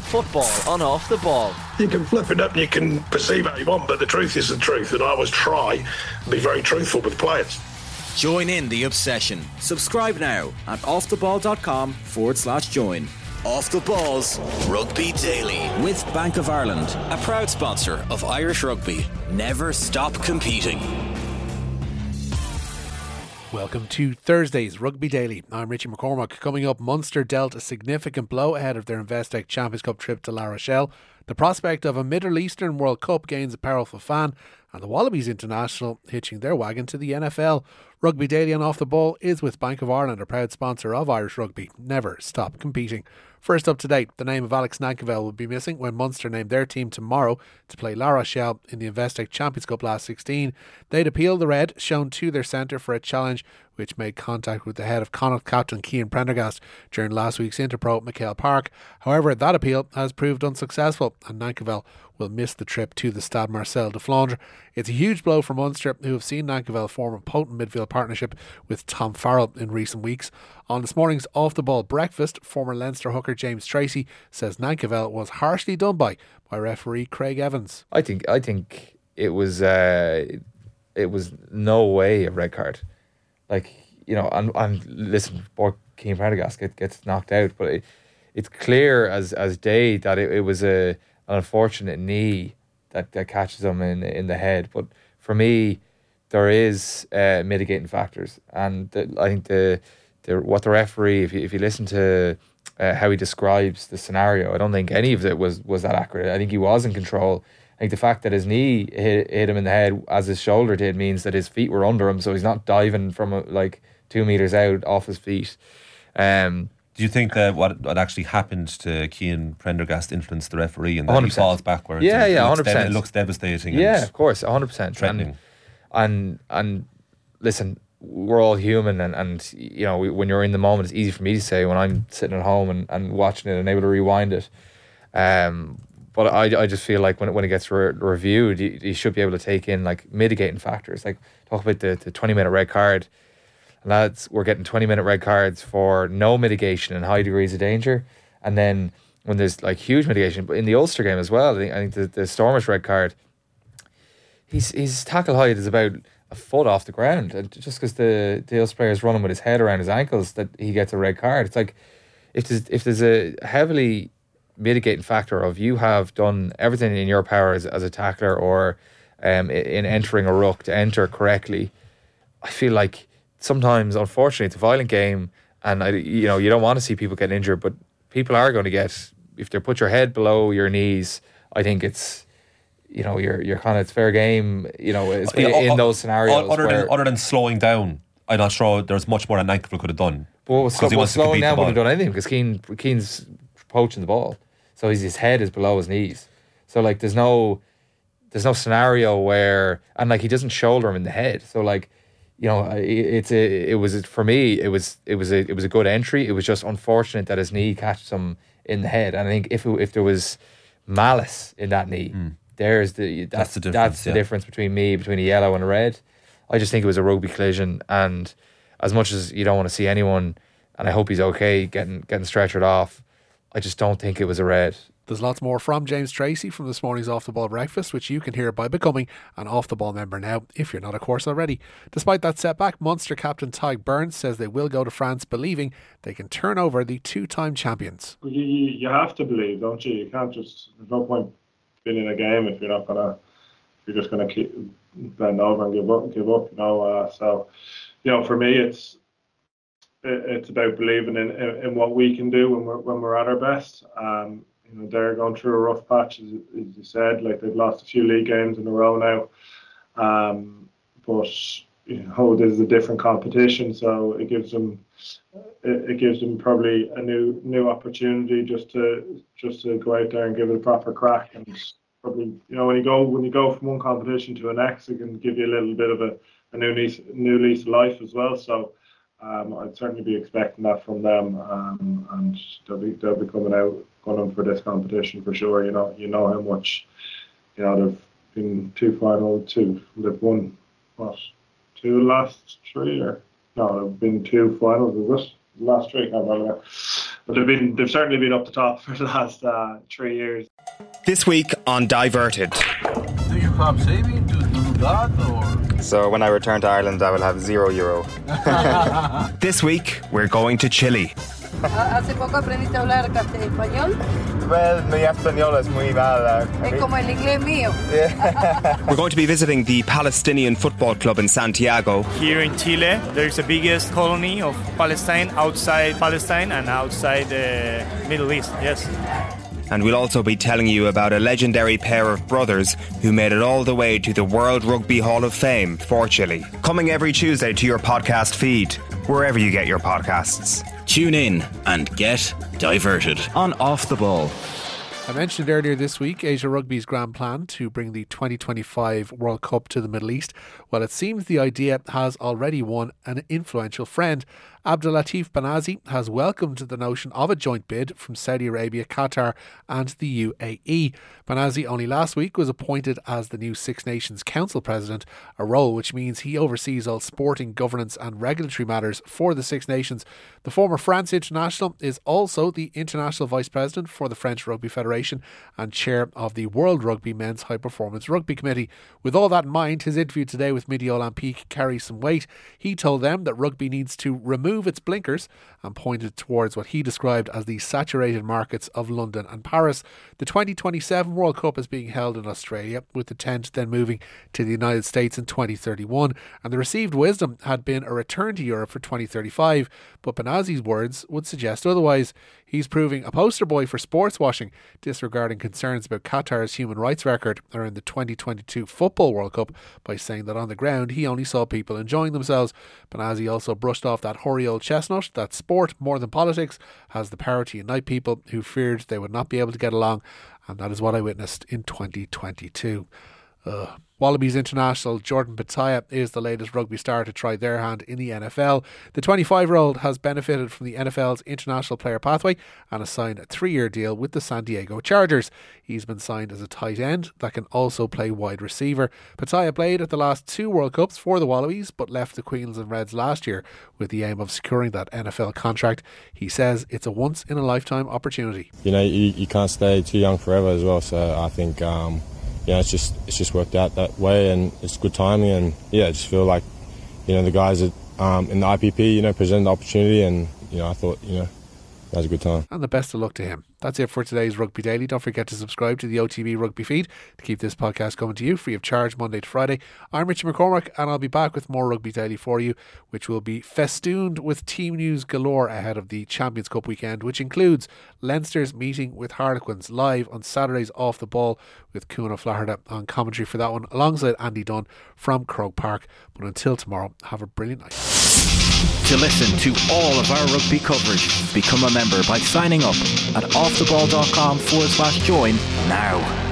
Football on Off the Ball. You can flip it up and you can perceive how you want, but the truth is the truth, and I always try and be very truthful with players. Join in the obsession. Subscribe now at offtheball.com/join. Off the Ball's Rugby Daily. With Bank of Ireland, a proud sponsor of Irish rugby. Never stop competing. Welcome to Thursday's Rugby Daily. I'm Richie McCormack. Coming up, Munster dealt a significant blow ahead of their Investec Champions Cup trip to La Rochelle. The prospect of a Middle Eastern World Cup gains a powerful fan, and the Wallabies International hitching their wagon to the NFL. Rugby Daily and Off the Ball is with Bank of Ireland, a proud sponsor of Irish rugby. Never stop competing. First up to date, the name of Alex Nankivell will be missing when Munster named their team tomorrow to play La Rochelle in the Investec Champions Cup last 16. They'd appealed the red shown to their centre for a challenge which made contact with the head of Connacht captain Cian Prendergast during last week's Interpro at McHale Park. However, that appeal has proved unsuccessful and Nankivell will miss the trip to the Stade Marcel de Flandre. It's a huge blow for Munster, who have seen Nankivell form a potent midfield partnership with Tom Farrell in recent weeks. On this morning's Off the Ball breakfast, former Leinster hooker James Tracy says Nankivell was harshly done by referee Craig Evans. I think it was no way a red card. Like, you know, and listen, poor Cian Prendergast gets knocked out, but it's clear as day that it was an unfortunate knee that catches him in the head. But for me, there is mitigating factors, and I think what the referee, if you listen to how he describes the scenario, I don't think any of it was that accurate. I think he was in control. I think the fact that his knee hit him in the head as his shoulder did means that his feet were under him, so he's not diving from like 2 meters out off his feet. Do you think that what actually happened to Cian Prendergast influenced the referee and that 100%. he falls backwards? Yeah, 100%. It looks devastating. Yeah, of course, 100%. Threatening. And listen, we're all human, and you know, when you're in the moment, it's easy for me to say when I'm sitting at home and watching it and able to rewind it. But I just feel like when it gets reviewed, you should be able to take in like mitigating factors. Like talk about the 20-minute red card. Lads, we're getting 20-minute red cards for no mitigation and high degrees of danger. And then when there's like huge mitigation, but in the Ulster game as well, I think the Stormers red card, his tackle height is about a foot off the ground, and just because the Ulster player is running with his head around his ankles, that he gets a red card. It's like if there's a heavily mitigating factor of you have done everything in your power as a tackler or in entering a ruck to enter correctly, I feel like sometimes, unfortunately, it's a violent game, and you don't want to see people get injured, but people are going to get, if they put your head below your knees, I think it's, you're kind of, it's fair game, in those scenarios. Other than slowing down, I'm not sure there's much more that Nankivell could have done. Well, slowing down wouldn't have done anything because Keane's poaching the ball. So his head is below his knees. So like there's no scenario where, and like he doesn't shoulder him in the head. So like, it was for me it was a good entry. It was just unfortunate that his knee catches him in the head. And I think if there was malice in that knee, that's the difference between a yellow and a red. I just think it was a rugby collision, and as much as you don't want to see anyone, and I hope he's okay getting stretchered off, I just don't think it was a red. There's lots more from James Tracy from this morning's Off the Ball breakfast, which you can hear by becoming an Off the Ball member now, if you're not, of course, already. Despite that setback, Munster captain Tadhg Burns says they will go to France believing they can turn over the two-time champions. You have to believe, don't you? You can't just, there's no point being in a game if you're just gonna keep bend over and give up. So for me, it's about believing in what we can do when we're at our best. They're going through a rough patch, as you said. Like, they've lost a few league games in a row now, but this is a different competition, so it gives them probably a new opportunity just to go out there and give it a proper crack. And probably when you go from one competition to the next, it can give you a little bit of a new lease of life as well. So I'd certainly be expecting that from them, and they'll be coming out gunning for this competition for sure. You know how much they've been they've won two last three, or no, they've been two finals. Is it last three? I can't remember. they've certainly been up the top for the last 3 years. This week on Diverted. Do you have saving to do that, or? So when I return to Ireland, I will have €0. This week, we're going to Chile. ¿Hace poco aprendiste a hablar español? Well, mi español es muy mal. Es como el inglés mío. We're going to be visiting the Palestinian Football Club in Santiago. Here in Chile, there's the biggest colony of Palestine outside Palestine and outside the Middle East, yes. And we'll also be telling you about a legendary pair of brothers who made it all the way to the World Rugby Hall of Fame for Chile. Coming every Tuesday to your podcast feed, wherever you get your podcasts. Tune in and get diverted on Off the Ball. I mentioned earlier this week Asia Rugby's grand plan to bring the 2025 World Cup to the Middle East. Well, it seems the idea has already won an influential friend. Abdulatif Banazi has welcomed the notion of a joint bid from Saudi Arabia, Qatar and the UAE. Banazi only last week was appointed as the new Six Nations Council President, a role which means he oversees all sporting, governance and regulatory matters for the Six Nations. The former France international is also the International Vice President for the French Rugby Federation and Chair of the World Rugby Men's High Performance Rugby Committee. With all that in mind, his interview today with Midi Olympique carries some weight. He told them that rugby needs to remove its blinkers and pointed towards what he described as the saturated markets of London and Paris. The 2027 World Cup is being held in Australia, with the tent then moving to the United States in 2031, and the received wisdom had been a return to Europe for 2035, but Banazi's words would suggest otherwise. He's proving a poster boy for sports washing, disregarding concerns about Qatar's human rights record around the 2022 Football World Cup by saying that on the ground he only saw people enjoying themselves. Banazi also brushed off that hoary old chestnut that sport, more than politics, has the power to unite people who feared they would not be able to get along, and that is what I witnessed in 2022. Wallabies international Jordan Petaia is the latest rugby star to try their hand in the NFL. The 25-year-old has benefited from the NFL's international player pathway and has signed a 3-year deal with the San Diego Chargers. He's been signed as a tight end that can also play wide receiver. Petaia played at the last 2 World Cups for the Wallabies but left the Queensland Reds last year with the aim of securing that NFL contract. He says it's a once-in-a-lifetime opportunity. You know, you can't stay too young forever as well, so I think it's just worked out that way, and it's good timing. And I just feel like, the guys that in the IPP, presented the opportunity, and I thought, that was a good time. And the best of luck to him. That's it for today's Rugby Daily. Don't forget to subscribe to the OTB Rugby feed to keep this podcast coming to you free of charge Monday to Friday. I'm Richie McCormack, and I'll be back with more Rugby Daily for you, which will be festooned with team news galore ahead of the Champions Cup weekend, which includes Leinster's meeting with Harlequins live on Saturday's Off the Ball with Cuan O'Flaherty on commentary for that one, alongside Andy Dunn from Croke Park. But until tomorrow, have a brilliant night. To listen to all of our rugby coverage, become a member by signing up at offtheball.com/join now.